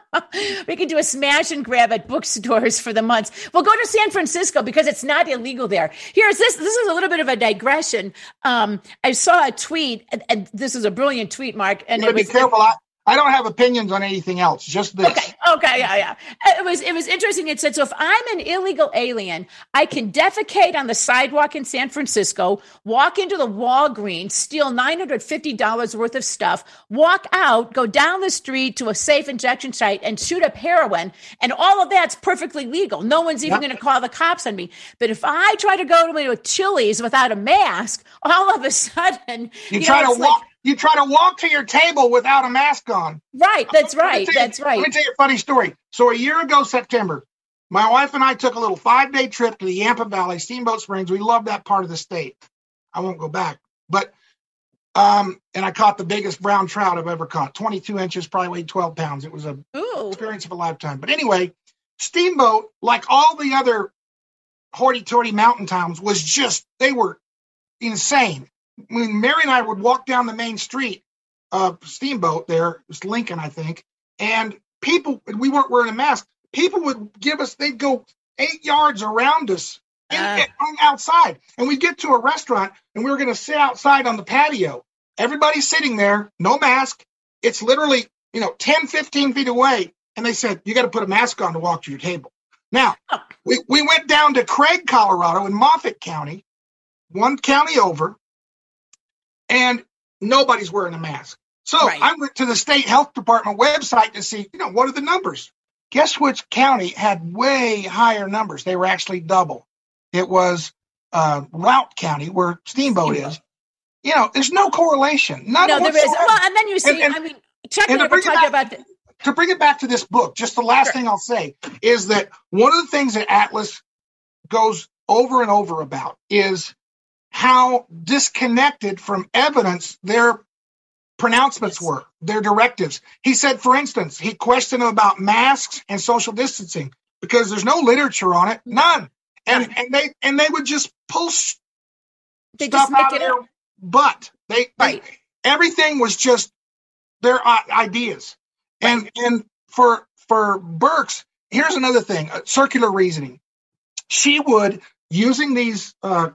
bookstores for the months. We'll go to San Francisco because it's not illegal there. This is a little bit of a digression. I saw a tweet, and this is a brilliant tweet, Mark. And it was, be careful. I don't have opinions on anything else, just this. Okay, yeah. It was interesting. It said, so if I'm an illegal alien, I can defecate on the sidewalk in San Francisco, walk into the Walgreens, steal $950 worth of stuff, walk out, go down the street to a safe injection site and shoot up heroin. And all of that's perfectly legal. No one's even going to call the cops on me. But if I try to go to a Chili's without a mask, all of a sudden, you try to walk to your table without a mask on. Right. That's right. Let me tell you a funny story. So a year ago, September, my wife and I took a little 5-day trip to the Yampa Valley, Steamboat Springs. We love that part of the state. I won't go back. But, and I caught the biggest brown trout I've ever caught, 22 inches, probably weighed 12 pounds. It was an experience of a lifetime. But anyway, Steamboat, like all the other hoity-toity mountain towns, they were insane. I mean, Mary and I would walk down the main street of Steamboat there. It was Lincoln, I think. and we weren't wearing a mask. People would they'd go 8 yards around us outside. And we'd get to a restaurant and we were going to sit outside on the patio. Everybody's sitting there, no mask. It's literally, 10, 15 feet away. And they said, you got to put a mask on to walk to your table. Now, we went down to Craig, Colorado in Moffett County, one county over, and nobody's wearing a mask. So I went to the state health department website to see, what are the numbers? Guess which county had way higher numbers? They were actually double. It was Routt County, where Steamboat is. There's no correlation. None there whatsoever. is. Well, and then you see, Chuck and I were talking about to bring it back to this book, just the last thing I'll say is that one of the things that Atlas goes over and over about is how disconnected from evidence their pronouncements were, their directives. He said, for instance, he questioned them about masks and social distancing because there's no literature on it, none. And they would just pull stuff out of their butt. Everything was just their ideas. And for Birx, here's another thing, circular reasoning. She would, using these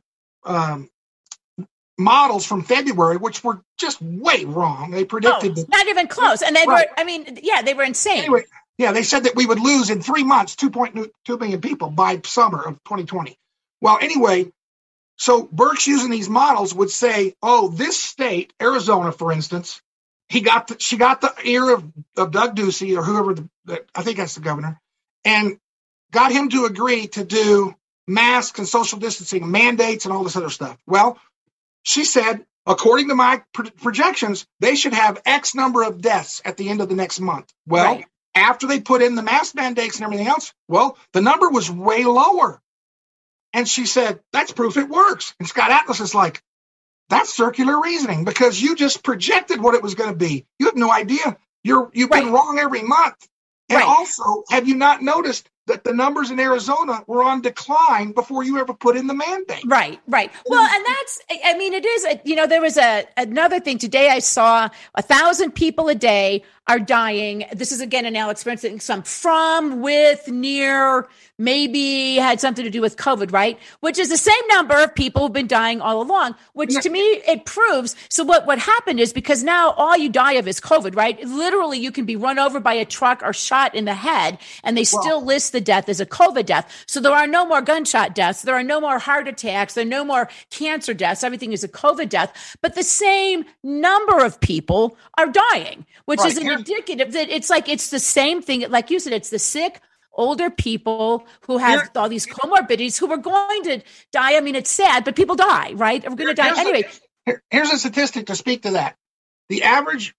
models from February, which were just way wrong. They predicted not even close. And they were, they were insane. Anyway, they said that we would lose in 3 months 2.2 million people by summer of 2020. Well, anyway, so Birx using these models would say, this state, Arizona, for instance, she got the ear of Doug Ducey or whoever, I think that's the governor, and got him to agree to do masks and social distancing, mandates and all this other stuff. Well, she said, according to my projections, they should have X number of deaths at the end of the next month. Well, after they put in the mask mandates and everything else, the number was way lower. And she said, that's proof it works. And Scott Atlas is like, that's circular reasoning because you just projected what it was going to be. You have no idea. You've been wrong every month. And also, have you not noticed that the numbers in Arizona were on decline before you ever put in the mandate? Right. Well, and that's, it is, there was another thing today. I saw 1,000 people a day are dying. This is again, an Alex experiencing some from, with, near, maybe had something to do with COVID, right? Which is the same number of people who've been dying all along, which to me, it proves. So what happened is because now all you die of is COVID, right? Literally, you can be run over by a truck or shot in the head and they still list the death as a COVID death. So there are no more gunshot deaths. There are no more heart attacks. There are no more cancer deaths. Everything is a COVID death, but the same number of people are dying, which is an indicative that it's the same thing. Like you said, it's the sick, older people who have all these comorbidities who are going to die. It's sad, but people die, right? We're going to die anyway. Here's a statistic to speak to that. The average,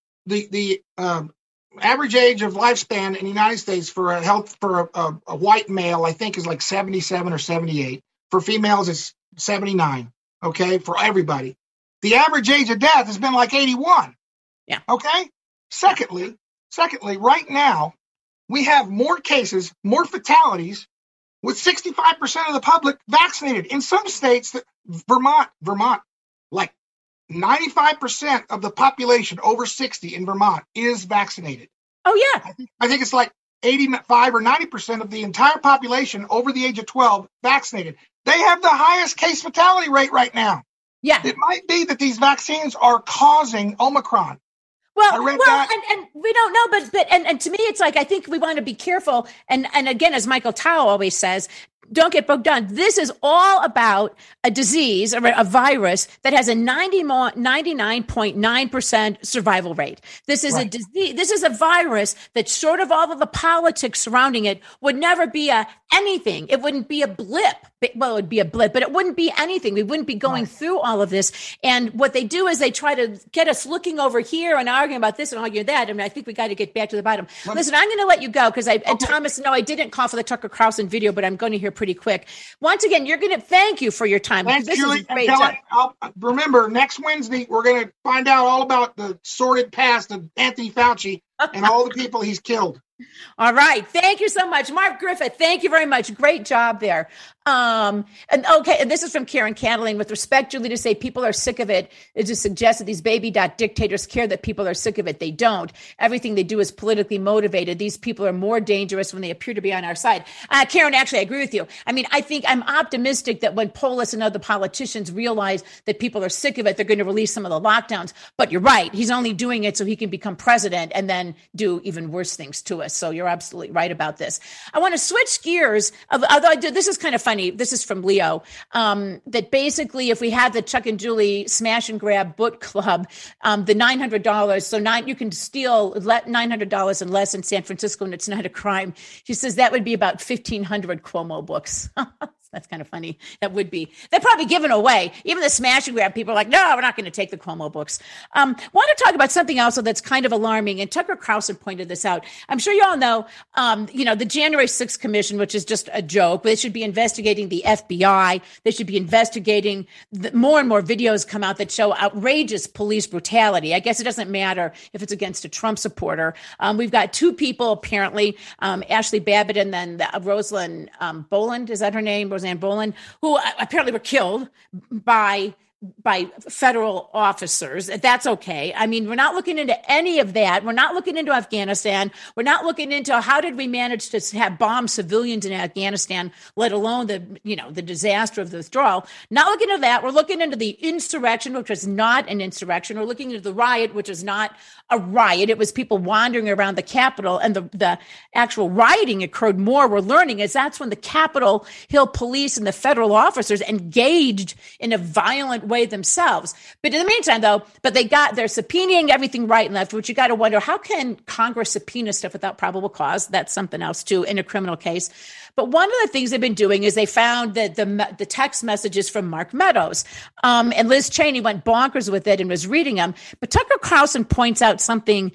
average age of lifespan in the United States for a white male, I think, is like 77 or 78. For females, it's 79. Okay, for everybody. The average age of death has been like 81. Yeah. Okay. Secondly, right now, we have more cases, more fatalities, with 65% of the public vaccinated. In some states, Vermont, like 95% of the population over 60 in Vermont is vaccinated. Oh, yeah. I think it's like 85 or 90% of the entire population over the age of 12 vaccinated. They have the highest case fatality rate right now. Yeah. It might be that these vaccines are causing Omicron. And we don't know, but to me, it's like, I think we want to be careful. And again, as Michael Tao always says, don't get bogged down. This is all about a disease or a virus that has a 99.9% survival rate. This is a disease. This is a virus that, short of all of the politics surrounding it, would never be anything. It wouldn't be a blip. Well, it would be a blip, but it wouldn't be anything. We wouldn't be going through all of this. And what they do is they try to get us looking over here and arguing about this and arguing that. I think we got to get back to the bottom. Listen, I'm going to let you go because Thomas, no, I didn't call for the Tucker Carlson video, but I'm going to hear pretty quick. Once again, thank you for your time. Thanks, this Julie. is a great remember, next Wednesday, we're going to find out all about the sordid past of Anthony Fauci and all the people he's killed. All right. Thank you so much. Mark Griffith, thank you very much. Great job there. And okay, and this is from Karen Cantling. With respect, Julie, to say people are sick of it is to suggest that these baby dictators care that people are sick of it. They don't. Everything they do is politically motivated. These people are more dangerous when they appear to be on our side. Karen, actually, I agree with you. I mean, I think I'm optimistic that when Polis and other politicians realize that people are sick of it, they're going to release some of the lockdowns. But you're right. He's only doing it so he can become president and then do even worse things to us. So you're absolutely right about this. I want to switch gears. Although this is kind of funny. This is from Leo, that basically if we had the Chuck and Julie Smash and Grab Book Club, the $900, so you can steal $900 and less in San Francisco and it's not a crime. She says that would be about 1,500 Cuomo books. That's kind of funny. That would be. They're probably given away. Even the Smash and Grab people are like, no, we're not going to take the Cuomo books. Want to talk about something else that's kind of alarming. And Tucker Carlson pointed this out. I'm sure you all know, the January 6th Commission, which is just a joke. They should be investigating the FBI. They should be investigating more and more videos come out that show outrageous police brutality. I guess it doesn't matter if it's against a Trump supporter. We've got two people, apparently, Ashley Babbitt and then Rosalind Boland. Is that her name? Roseanne Boland, who apparently were killed by federal officers. That's okay. I mean, we're not looking into any of that. We're not looking into Afghanistan. We're not looking into how did we manage to have bomb civilians in Afghanistan, let alone the disaster of the withdrawal. Not looking into that. We're looking into the insurrection, which was not an insurrection. We're looking into the riot, which is not a riot. It was people wandering around the Capitol, and the actual rioting occurred more. We're learning is that's when the Capitol Hill police and the federal officers engaged in a violent way themselves. But in the meantime, though, they're subpoenaing everything right and left, which you got to wonder, how can Congress subpoena stuff without probable cause? That's something else too in a criminal case. But one of the things they've been doing is they found that the text messages from Mark Meadows, and Liz Cheney went bonkers with it and was reading them. But Tucker Carlson points out something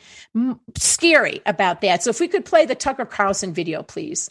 scary about that. So if we could play the Tucker Carlson video, please.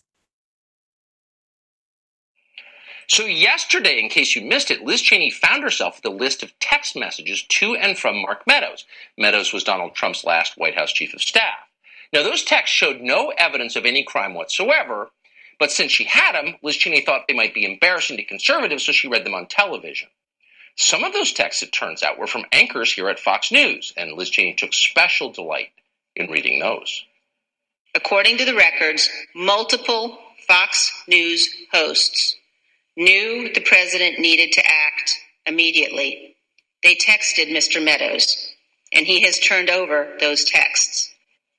So yesterday, in case you missed it, Liz Cheney found herself with a list of text messages to and from Mark Meadows. Meadows was Donald Trump's last White House chief of staff. Now, those texts showed no evidence of any crime whatsoever, but since she had them, Liz Cheney thought they might be embarrassing to conservatives, so she read them on television. Some of those texts, it turns out, were from anchors here at Fox News, and Liz Cheney took special delight in reading those. According to the records, multiple Fox News hosts knew the president needed to act immediately. They texted Mr. Meadows, and he has turned over those texts.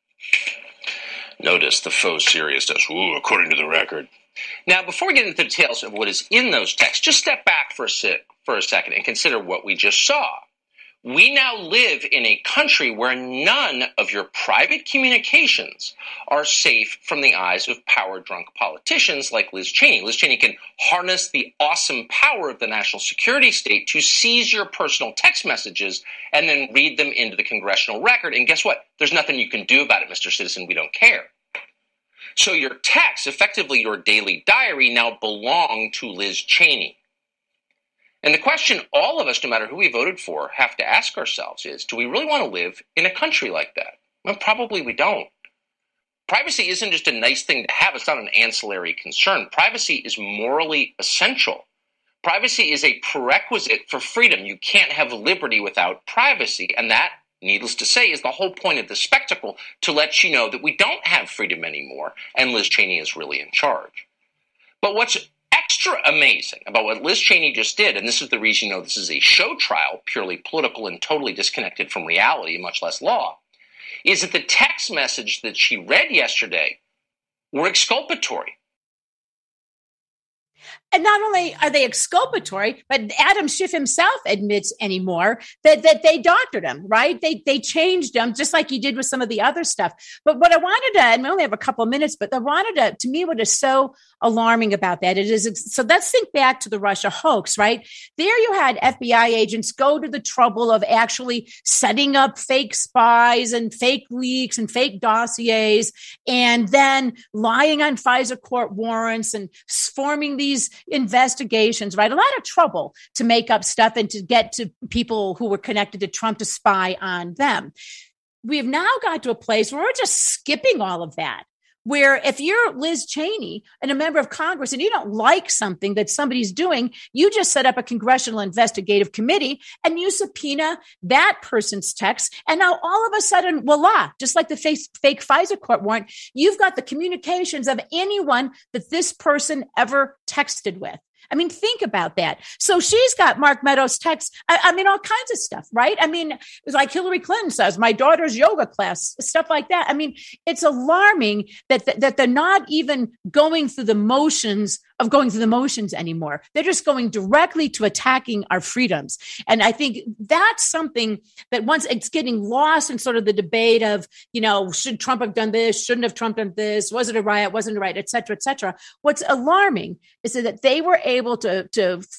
Notice the faux seriousness. Ooh, according to the record. Now, before we get into the details of what is in those texts, just step back for a second and consider what we just saw. We now live in a country where none of your private communications are safe from the eyes of power-drunk politicians like Liz Cheney. Liz Cheney can harness the awesome power of the national security state to seize your personal text messages and then read them into the congressional record. And guess what? There's nothing you can do about it, Mr. Citizen. We don't care. So your texts, effectively your daily diary, now belong to Liz Cheney. And the question all of us, no matter who we voted for, have to ask ourselves is, do we really want to live in a country like that? Well, probably we don't. Privacy isn't just a nice thing to have. It's not an ancillary concern. Privacy is morally essential. Privacy is a prerequisite for freedom. You can't have liberty without privacy. And that, needless to say, is the whole point of the spectacle, to let you know that we don't have freedom anymore, and Liz Cheney is really in charge. But what's extra amazing about what Liz Cheney just did, and this is the reason this is a show trial, purely political and totally disconnected from reality, much less law, is that the text message that she read yesterday were exculpatory. And not only are they exculpatory, but Adam Schiff himself admits anymore that they doctored him, right? They changed him just like he did with some of the other stuff. But what I wanted to, and we only have a couple of minutes, but I wanted to me, what is so alarming about that, it is, so let's think back to the Russia hoax, right? There you had FBI agents go to the trouble of actually setting up fake spies and fake leaks and fake dossiers, and then lying on FISA court warrants and forming these investigations, right? A lot of trouble to make up stuff and to get to people who were connected to Trump to spy on them. We have now got to a place where we're just skipping all of that. where if you're Liz Cheney and a member of Congress and you don't like something that somebody's doing, you just set up a congressional investigative committee and you subpoena that person's text. And now all of a sudden, voila, just like the fake Pfizer court warrant, you've got the communications of anyone that this person ever texted with. I mean, think about that. So she's got Mark Meadows' text. I mean, all kinds of stuff, right? I mean, it's like Hillary Clinton says, my daughter's yoga class, stuff like that. I mean, it's alarming that they're not even going through the motions of going through the motions anymore. They're just going directly to attacking our freedoms. And I think that's something that once it's getting lost in sort of the debate of, you know, should Trump have done this? Shouldn't have Trump done this? Was it a riot? Wasn't it a riot? Et cetera, et cetera. What's alarming is that they were able to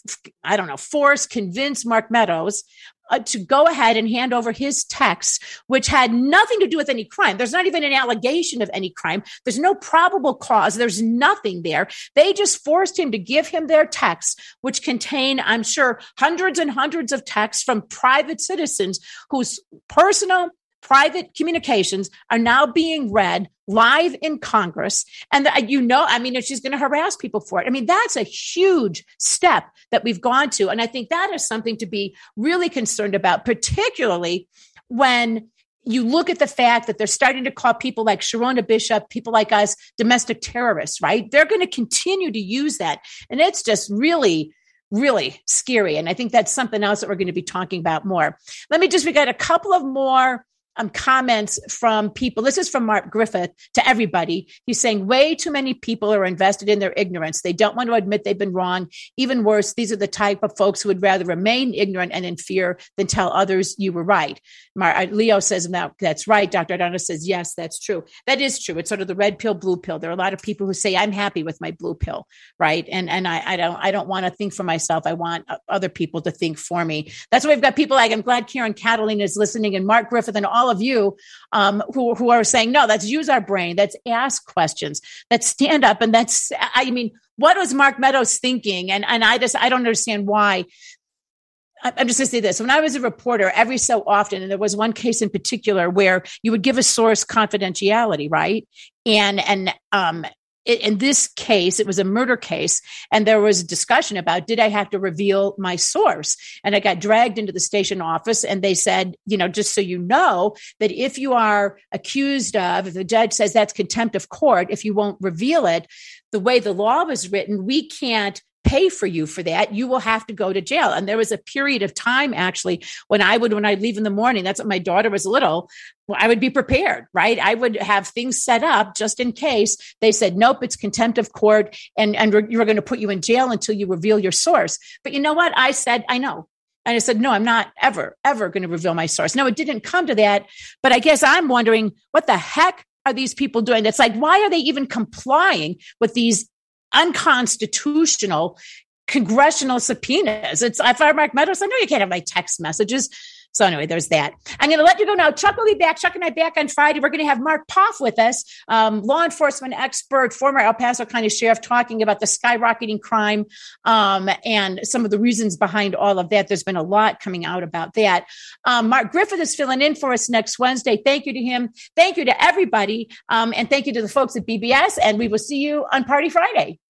convince Mark Meadows to go ahead and hand over his texts, which had nothing to do with any crime. There's not even an allegation of any crime. There's no probable cause. There's nothing there. They just forced him to give him their texts, which contain, I'm sure, hundreds and hundreds of texts from private citizens whose personal private communications are now being read live in Congress. And, if she's going to harass people for it, I mean, that's a huge step that we've gone to. And I think that is something to be really concerned about, particularly when you look at the fact that they're starting to call people like Sharona Bishop, people like us, domestic terrorists, right? They're going to continue to use that. And it's just really scary. And I think that's something else that we're going to be talking about more. We got a couple of more comments from people. This is from Mark Griffith to everybody. He's saying way too many people are invested in their ignorance. They don't want to admit they've been wrong. Even worse, these are the type of folks who would rather remain ignorant and in fear than tell others you were right. Leo says, no, that's right. Dr. Adonis says, yes, that's true. That is true. It's sort of the red pill, blue pill. There are a lot of people who say, I'm happy with my blue pill, right? And I don't want to think for myself. I want other people to think for me. That's why we've got people like, I'm glad Karen Catalina is listening, and Mark Griffith and all of you who are saying, no, let's use our brain. Let's ask questions. Let's stand up. And what was Mark Meadows thinking? And I don't understand why. I'm just going to say this. When I was a reporter, every so often, and there was one case in particular where you would give a source confidentiality, right? In this case, it was a murder case, and there was a discussion about, did I have to reveal my source? And I got dragged into the station office, and they said, just so you know, that if you are accused of, if the judge says that's contempt of court, if you won't reveal it, the way the law was written, we can't pay for you for that. You will have to go to jail. And there was a period of time, actually, when I'd leave in the morning, that's when my daughter was little, I would be prepared, right? I would have things set up just in case they said, nope, it's contempt of court, and you're going to put you in jail until you reveal your source. But you know what? I said, I know. And I said, no, I'm not ever going to reveal my source. No, it didn't come to that. But I guess I'm wondering, what the heck are these people doing? It's like, why are they even complying with these unconstitutional congressional subpoenas? If I'm Mark Meadows, I know you can't have my text messages. So anyway, there's that. I'm going to let you go now. Chuck will be back. Chuck and I back on Friday. We're going to have Mark Poff with us, law enforcement expert, former El Paso County Sheriff, talking about the skyrocketing crime and some of the reasons behind all of that. There's been a lot coming out about that. Mark Griffith is filling in for us next Wednesday. Thank you to him. Thank you to everybody. And thank you to the folks at BBS. And we will see you on Party Friday.